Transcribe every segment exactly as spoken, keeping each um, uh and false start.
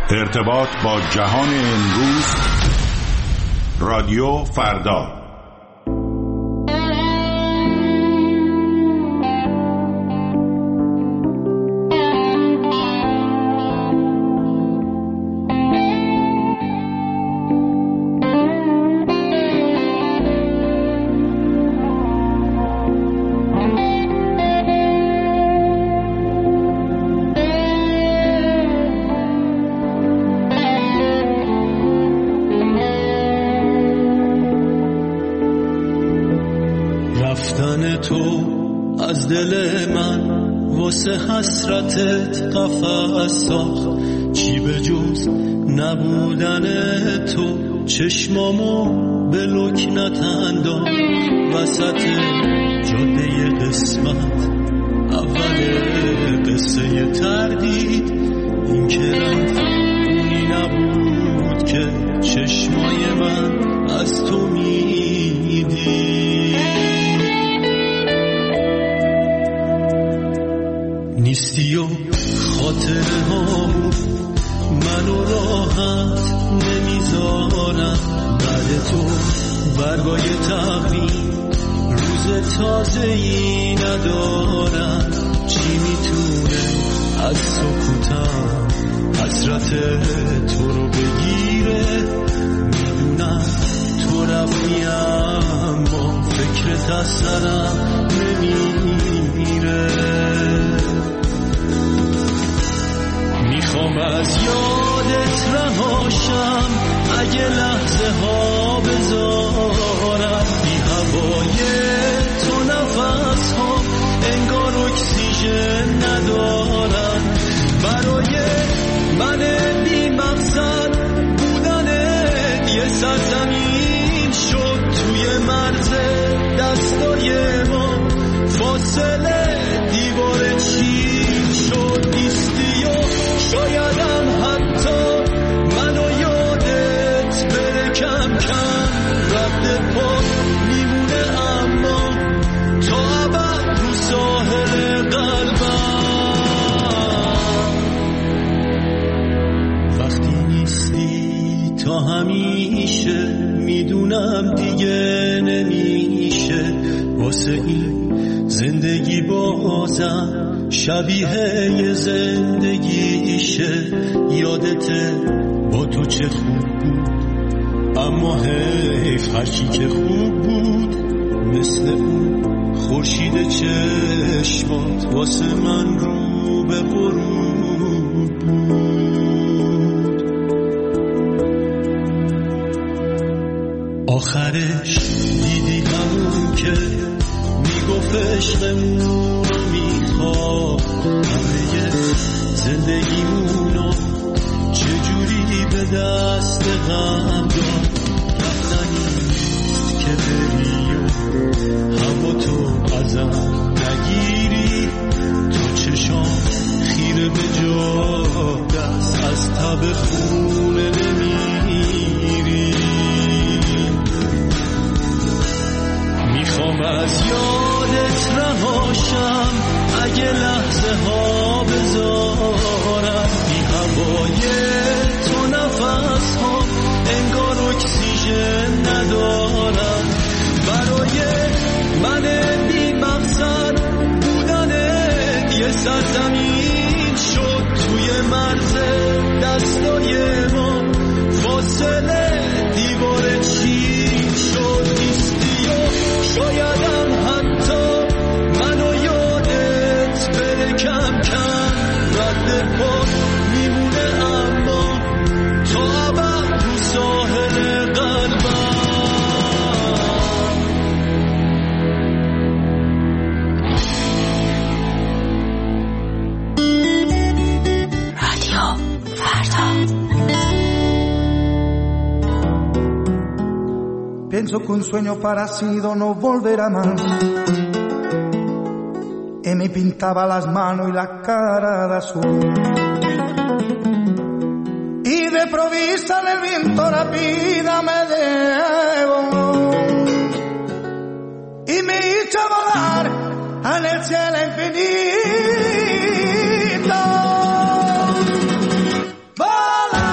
ارتباط با جهان امروز، رادیو فردا. حسرتت قفس ساخت، چی به جز نبودن تو چشمامو به لکنت انداخت. وسط جاده قسمت اول قصه تردید، این که رفت اونی نبود که چشمای من از تو میدید. نیستی و خاطره ها منو راحت نمیذارم. بعد تو برگای تقویم روز تازه‌ای ندارم. چی میتونه از سکوتم حسرت تو رو بگیره؟ میدونم تو رفتی اما فکرت از سرم نمیره. میخوام از یادت رهاشم، اگه لحظه ها بذارم. بی هوای تو نفس ها انگار اکسیژن ندارم. برای من بی مقصد بودنت یه سرزمین شد توی مرز دستای ما. فاصله دیوار چین شد. نیستی و شایدم حتی منو یادت بره کم کم. رد پا میمونه اما تا ابد رو ساحل قلبم. وقتی نیستی تا همیشه میدونم دیگه نمیشه. واسه این زندگی بازم شبیه یه زندگیشه. یادته با تو چه خوب بود، اما حیف هرچی که خوب بود مثل اون خورشید چشمات واسه من رو به غروب بود. آخرش دیدی همون که میگفت عشقمون رو میخواد. همه زندگیمونو چجوری به دست غم داد. رفتنی نیست که بری و هوا تو ازم نگیری. تو چشام خیره به جا دست از تب خونه نمیری. میخوام از یادت رهاشم، اگه لحظه ها بذارم. بی هوای تو نفس ها انگار اکسیژن ندارم. برای من بی مقصد بودنت یه سرزمین شد توی مرز دستای ما. فاصله دیوار چین شد. نیستی و شایدم حتی منو یادت بره کم کم. رد پا میمونه اما تا ابد رو ساحل قلبم. رادیو فردا. Penso che un sogno parasito no volverá más. Y me pintaba las manos y la cara de azul. Y de provista el viento la vida me devoró. Y me hizo volar en el cielo infinito. Volar.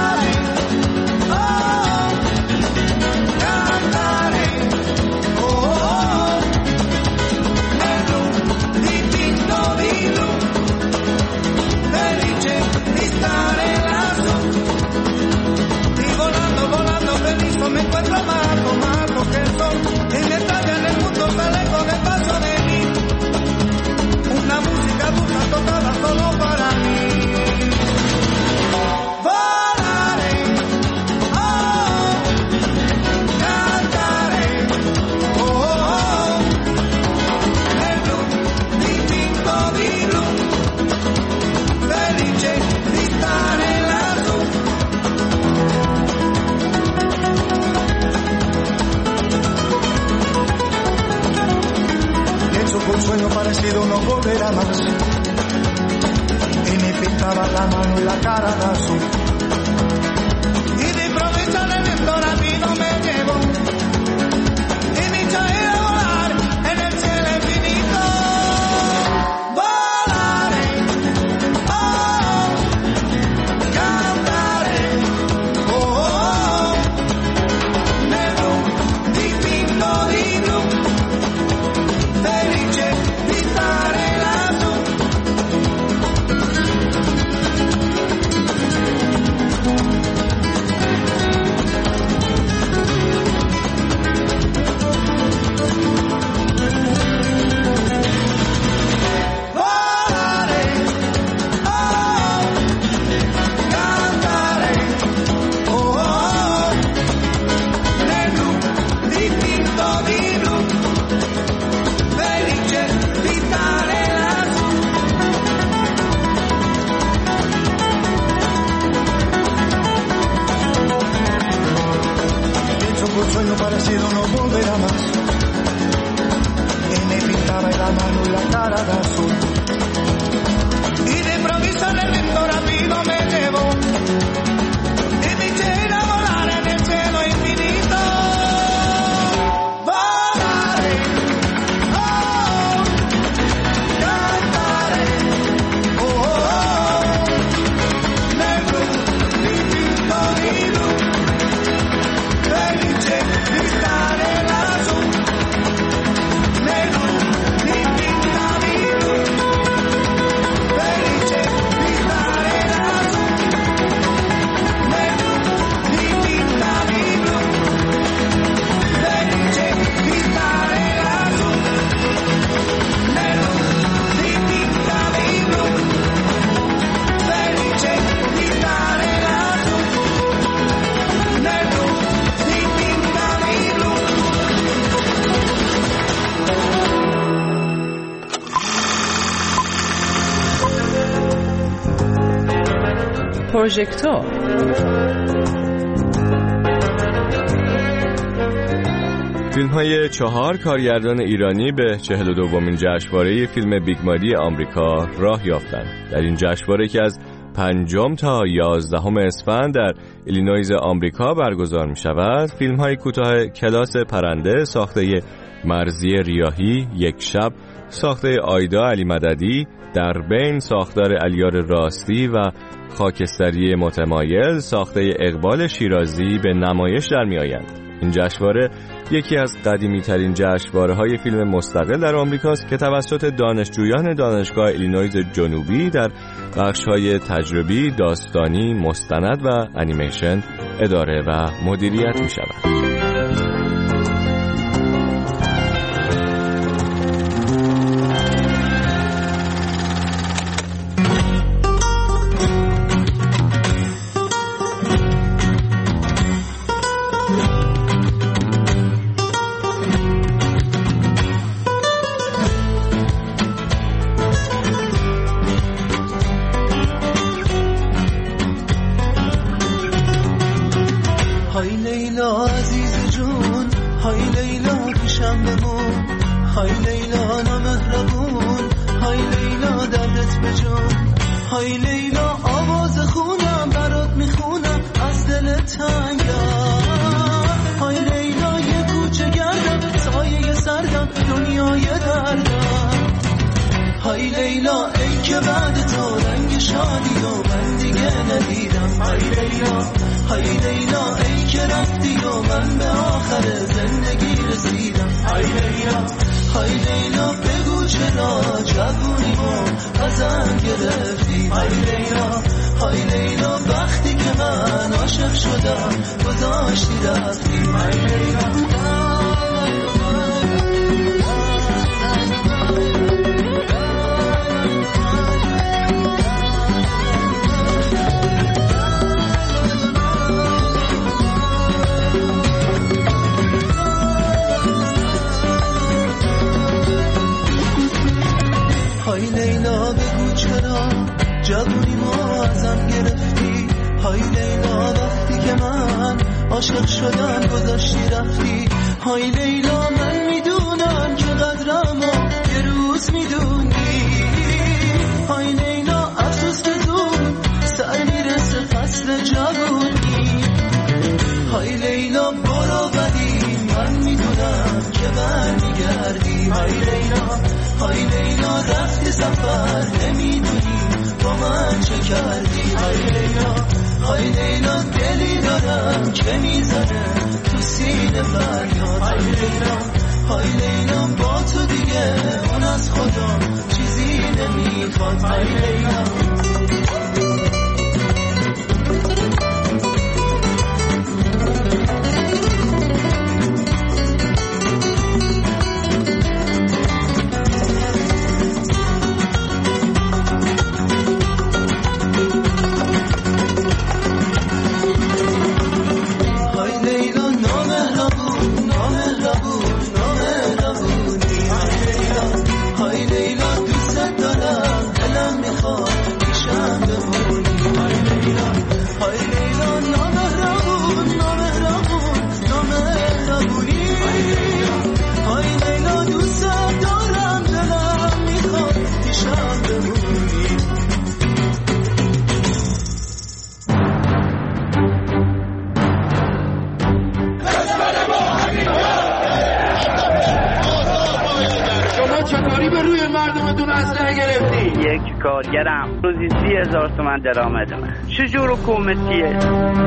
volverá más. Y me pintaba la mano y la cara de azul. Y de improviso en el viento rápido me llevo. Y me echa a ir a volar en el cielo infinito. Volaré, oh, cantaré, oh, oh, negro, distinto di blu, felice di stare lassù. Sueño parecido no volverá más. Y me pintaba en la mano y la cara de azul. Y de improviso en el viento rápido me llevo. Y me eché a ir a volar en el cielo infinito. Volaré, oh, cantaré, oh, oh, negro, distinto di blu, felice di stare lassù, negro, distinta di blu, felice di stare lassù, negro, distinta di blu, felice di stare lassù, negro, distinta di blu, felice di stare lassù, negro, distinta di blu. پروژکتور فیلم های چهار کارگردان ایرانی به چهل و دومین جشنواره فیلم بیگماری آمریکا راه یافتند. در این جشنواره که از پنجم تا یازدهم اسفند در ایلینویز آمریکا برگزار می شود، فیلم های کوتاه کلاس پرنده ساخته مرضیه ریاحی، یک شب ساخته آیدا علی مددی، در بین ساختار علیار راستی و خاکستری متمایل ساخته اقبال شیرازی به نمایش در می آیند. این جشنواره یکی از قدیمی ترین جشنواره های فیلم مستقل در آمریکاست که توسط دانشجویان دانشگاه ایلینویز جنوبی در بخش های تجربی، داستانی، مستند و انیمیشن اداره و مدیریت می شود. های لیلا عزیز جون، های لیلا پیشم بمون، های لیلا نامهربون، های لیلا دردت بجون، های لیلا آواز خونم برات میخونم از دل تنگم، های لیلا یه کوچه گردم سایه سردم دنیای دردم، های لیلا ای که بعد تو رنگ شادی و من دیگه ندیدم، های لیلا های لیلا ای که رفتی و من به آخر زندگی رسیدم، های لیلا های لیلا بگو چرا جوونیمو ازم گرفتی، های لیلا های لیلا وقتی که من عاشق شدم گذاشتی رفتی، های لیلا. های لیلا بگو چرا جوونیمو ازم گرفتی، های لیلا وقتی که من عاشق شدم گذاشتی رفتی، های لیلا من میدونم که قدرمو یه روز میدونی، مثل جوونی. های لیلا برو ولی من میدونم که برمیگردی. های لیلا های لیلا رفتی سفر نمیدونی با من چه کردی. های لیلا های لیلا دلی دارم که میزنه تو سینه فریاد. های لیلا های لیلا با تو دیگه اون از خدا چیزی نمیخواد. های لیلا یک کارگرم روزی سی هزار تومن درآمدمه. چجور حکومتیه؟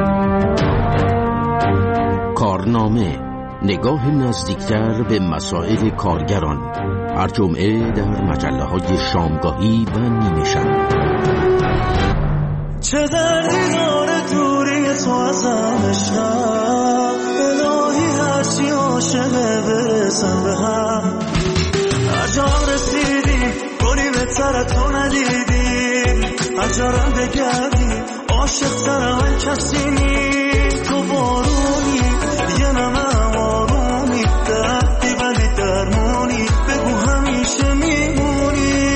کارنامه، نگاه نزدیکتر به مسائل کارگران، هر جمعه در مجله های شامگاهی و نیمه شب. چه دردی داره دوری تو ازم عشقم، الهی هرچی عاشقه برسم به هم. هر جا رسیدیم گلی بهتر تو ندیدیم، هر جا رم بگردیم عاشق ترم کسی نی. تو بارونی یه نمه آرومی، دردی ولی درمونی، بگو همیشه میمونی.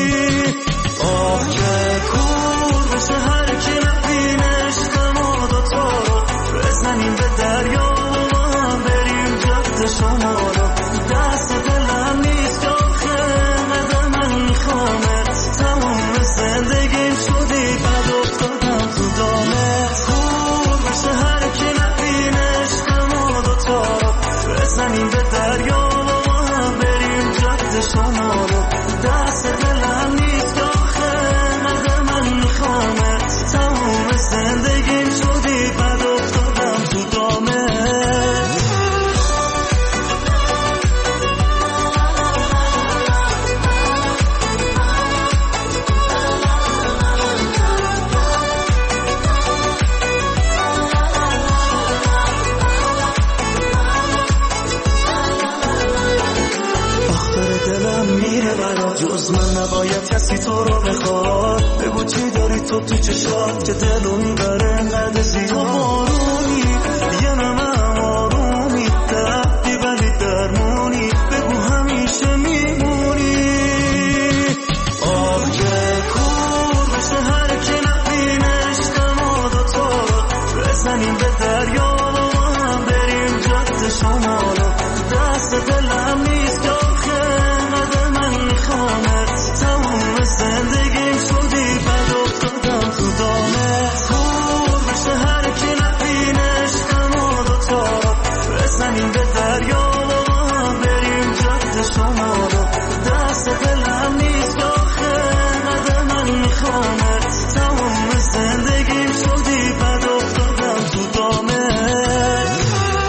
آه که کور بشه هر کی نبینه عشقم و دوتا رو بزنیم به دریا و هم بریم جد شما رو. دست دلم نیست آخه قدر من میخوامت، تمام زندگیم شدی بد افتادم تو دامت. کور بشه هر کی نبینه عشقم و دوتا رو بزنیم به دریا و هم بریم جد شما رو. دست دلم نیست آخه قدر من میخوامت، تمام زندگیم شدی بد افتادم تو دامت. جز من نباید کسی تو رو بخواد، بگو چی داری تو تو چشات که دلو میبره انقدر زیاد. تو بارونی یه نمه آرومی، دردی ولی درمونی، بگو همیشه میمونی. آه که کور بشه هر کی نبینه عشقم و دوتا رو بزنیم به دریا و هم بریم جد شما رو. دست دلم نیست آخه قدر من میخوامت، تموم زندگیم شدی بد افتادم تو دامت. کور بشه هر کی نبینه عشقم و دوتا رو بزنیم به دریا و هم بریم جد شما رو. دست دلم نیست آخه قدر من میخوامت، تموم زندگیم شدی بد افتادم تو دامت.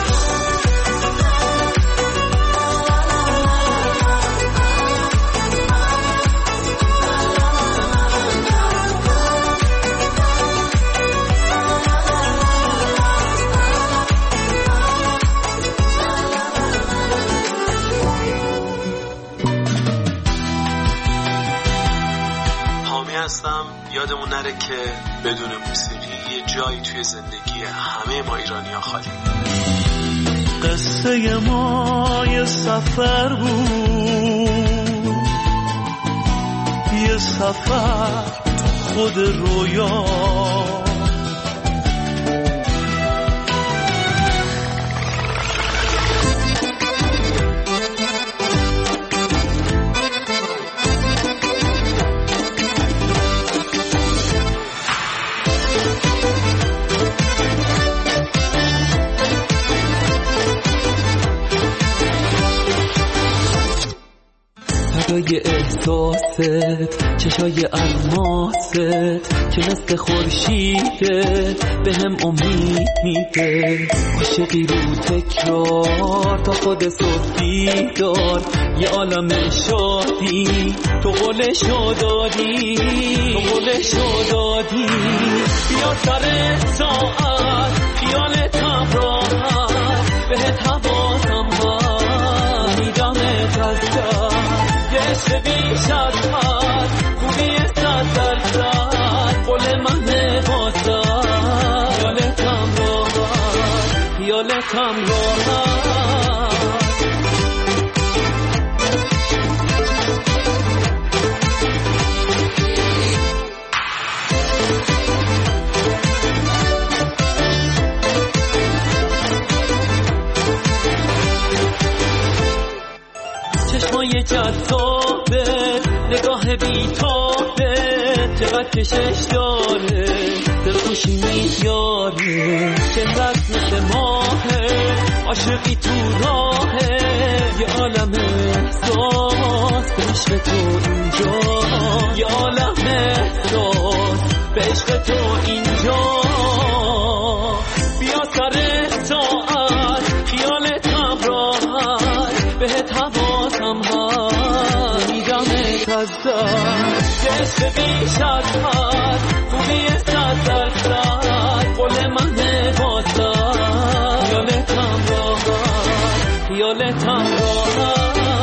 یادمون نره که بدون موسیقی یه جایی توی زندگی همه ما ایرانی‌ها خالی. قصه ما یه سفر بود، یه سفر خود رویا. فدای احساست، چشای الماست که مثل خورشیده به هم امید میده. عاشقی رو تکرار تا خود صبحی دار، یه عالم شادی تو قولشو دادی، تو قولشو دادی. بیا سر ساعت خیالتم راحت، بهت حواسم هست میدمت از دست. یه عشق بیش از حد، خوبی صد درصد، قول من واسد. خیالتم راحت، خیالتم راحت. چشمای جذابه، نگاه بیتابه، چقدر کشش داره، دلخوشی میاره. چقدر مثل ماهه، عاشقی تو راهه، یه عالم احساس به عشق تو اینجا، یه عالم احساس به عشق تو اینجا. بیا سر ساعت خیالتم راحت، بهت حواسم هست میدمت از دست. یه عشق بیش از حد، خوبی صد درصد، قول من واسد. خیالتم راحت، خیالتم راحت.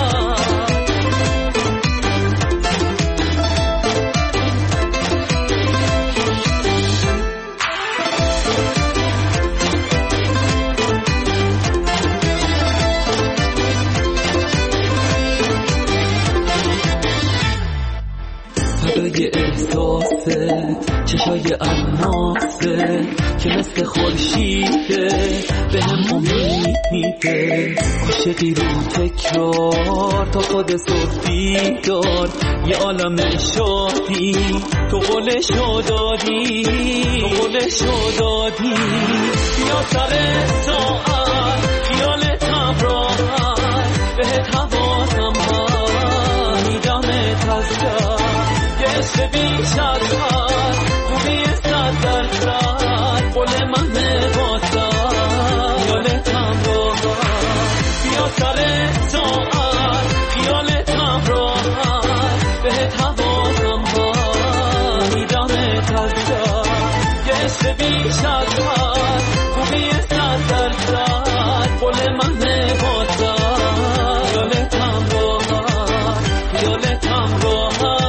فدای احساست، چشای الماسه که مثل خورشیده به هم امید میده. عاشقی رو تکرار تا خود صبحی دار، یه عالم شادی تو قولشو دادی، تو قولشو دادی. بیا سر ساعت خیالتم راحت، بهت حواسم هست میدمت از دست. یه عشق بیش از حد، خوبی صد درصد، قول من واسد. خیالتم راحت، بیا سر ساعت خیالتم راحت، بهت حواسم هست میدمت از دست. یه عشق بیش از حد، خوبی صد درصد، قول من واسد. خیالتم راحت، خیالتم راحت.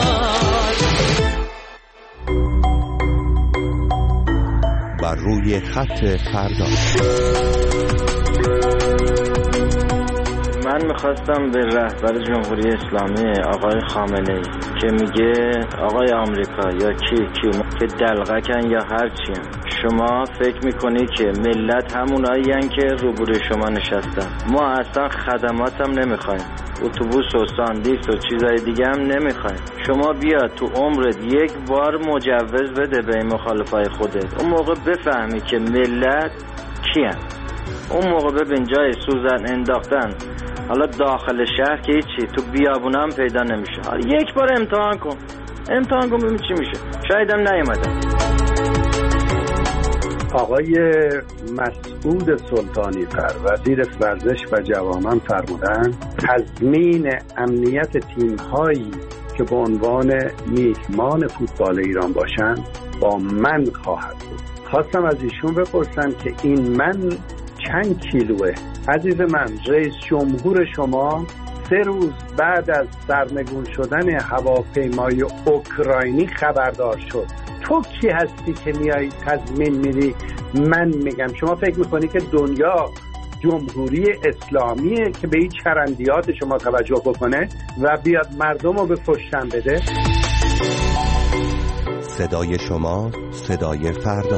بر روی خط فردا. من میخواستم به رهبر جمهوری اسلامی آقای خامنه‌ای که میگه آقای آمریکا یا کی کی که دلغکن یا هر چی، شما فکر میکنی که ملت همونایی هن که روبروی شما نشستن؟ ما اصلا خدمات هم نمیخوایم، اتوبوس و ساندیس و چیزای دیگه هم نمیخوایم. شما بیا تو عمرت یک بار مجوز بده به این مخالفای خودت، اون موقع بفهمی که ملت کیان. اون موقع ببین جای سوزن انداختن، حالا داخل شهر که هیچی، تو بیابون هم پیدا نمیشه. یک بار امتحان کن، امتحان کن ببین چی میشه. شاید هم نیومدن. آقای مسعود سلطانی فر وزیر ورزش و جوانان فرمودن تضمین امنیت تیم‌هایی که به عنوان میهمان فوتبال ایران باشند با من خواهد بود. خواستم از ایشون بپرسم که این من چند کیلوه؟ عزیز من، رئیس جمهور شما سه روز بعد از سرنگون شدن هواپیمای اوکراینی خبردار شد. تو کی هستی که میای تضمین میدی؟ من میگم شما فکر میکنی که دنیا جمهوری اسلامیه که به این چرندیات شما توجه بکنه و بیاد مردم رو به کشتن بده؟ صدای شما صدای فردا.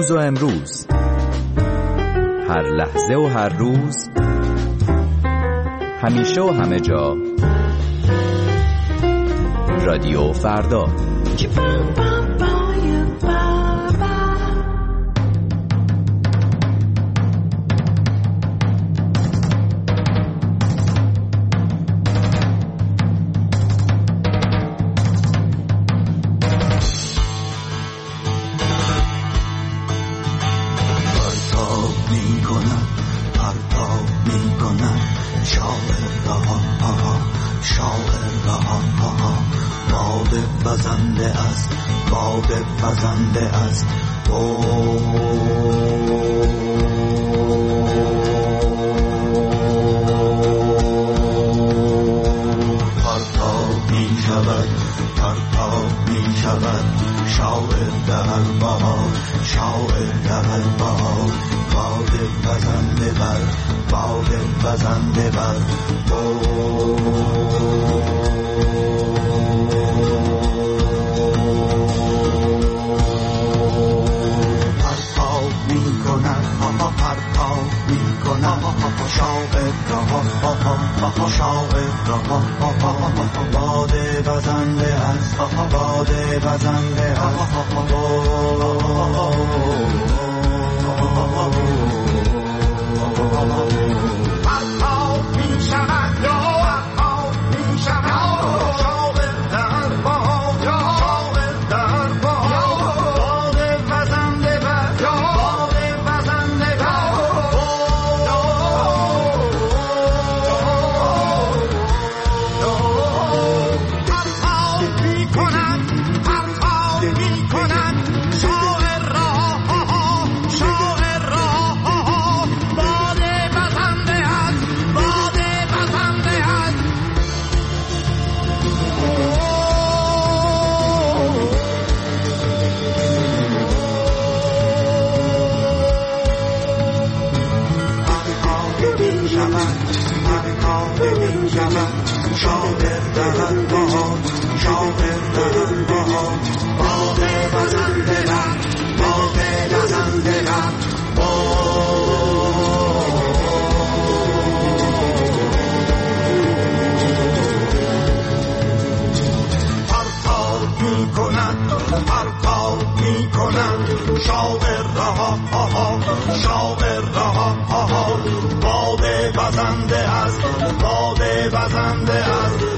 دیروز و امروز، هر لحظه و هر روز، همیشه و همه جا. رادیو فردا. بزنده است باد بزنده است پرتاب می شود پرتاب می شود شاعر در بهار شاعر در بهار باد بزنده بر باد بزنده بر شاعر رها شاعر رها باده بزنده است باده بزنده است پرتاب می شود یا پرتاب می شود شاعر در بهار شاعر در بهار باده بزنده بر باده بزنده بر شاعر در بهار شاعر در بهار باده بزنده بر باده بزنده بر پرتاب می کند پرتاب می کند شاعر رها شاعر رها باده بزنده است باده بزنده است